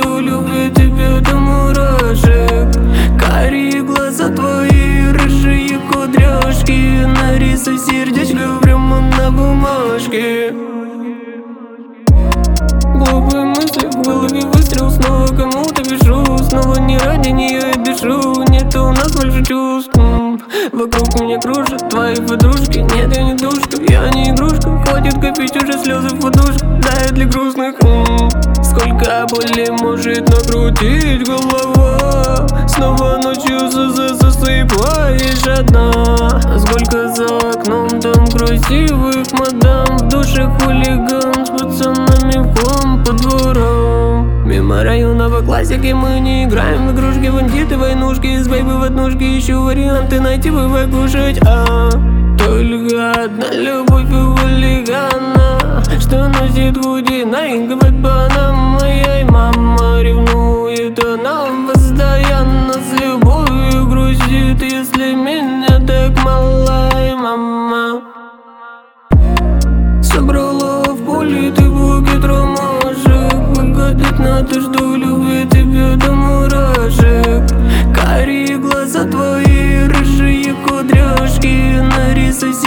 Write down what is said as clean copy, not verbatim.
жду любви тебя до мурашек. Карие глаза твои, рыжие кудряшки, нарисуй сердечко прямо на бумажке. Глупые мысли в голове, выстрел, снова кому-то пишу. Снова не ради нее я дышу, нет у нас больше чувств. Вокруг меня кружат твои подружки, нет, я не душка, я не игрушка. Хватит копить уже слезы в подушку, да для грустных. Сколько боли может накрутить голова, снова ночью засыпаешь одна. Сколько за окном там красивых мадам, в душе хулиган с пацанами в хлам по дворам. Мимо районного классики мы не играем в игрушки, бандиты, войнушки, с бэйбы в однушке. Ищу варианты найти, бывай кушать, только одна любовь у хулигана, что носит худи на Бэтменом. Моя мама ревнует, она постоянно с любовью грустит, если меня так мало. И мама собрала в поле ты букет ромашек, выгодит надо, жду любви тебя до мурашек. Карие глаза твои, рыжие кудряшки, нарисуй